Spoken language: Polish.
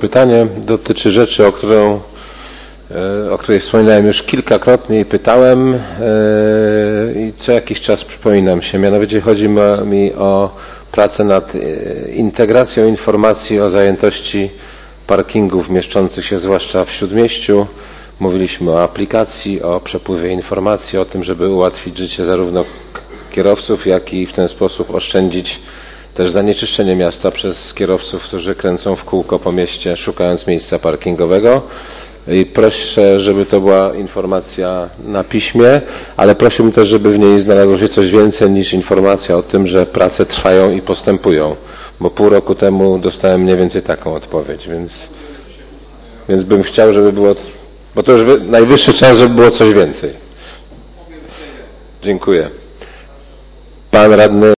Pytanie dotyczy rzeczy, o której wspominałem już kilkakrotnie i pytałem i co jakiś czas przypominam się. Mianowicie chodzi mi o pracę nad integracją informacji o zajętości parkingów mieszczących się zwłaszcza w Śródmieściu. Mówiliśmy o aplikacji, o przepływie informacji, o tym, żeby ułatwić życie zarówno kierowców, jak i w ten sposób oszczędzić też zanieczyszczenie miasta przez kierowców, którzy kręcą w kółko po mieście, szukając miejsca parkingowego. I proszę, żeby to była informacja na piśmie, ale prosiłbym też, żeby w niej znalazło się coś więcej niż informacja o tym, że prace trwają i postępują, bo pół roku temu dostałem mniej więcej taką odpowiedź, więc bym chciał, żeby było, bo to już najwyższy czas, żeby było coś więcej. Dziękuję. Pan radny